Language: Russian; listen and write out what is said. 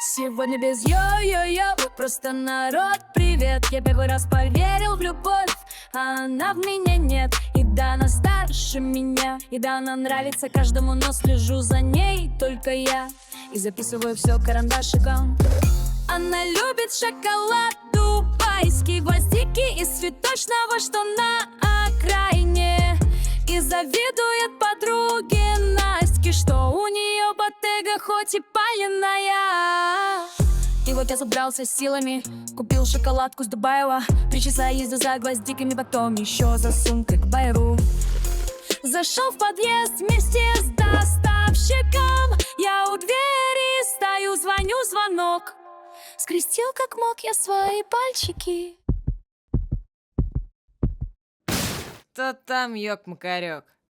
Сегодня без йо-йо-йо, просто народ, привет. Я первый раз поверил в любовь, а она в меня нет. И да, она старше меня, и да, она нравится каждому, но слежу за ней только я. И записываю все карандашиком. Она любит шоколад дубайский, гвоздики из цветочного, что на окраине. И завидует подруге Настке, что у нее Bottega хоть и паленая. И вот я собрался с силами, купил шоколадку с Дубаева, 3 часа езды за гвоздиками, потом еще за сумкой к байеру. Зашел в подъезд вместе с доставщиком. Я у двери стою, звоню, звонок. Скрестил как мог я свои пальчики. Кто там, ёк-макарёк?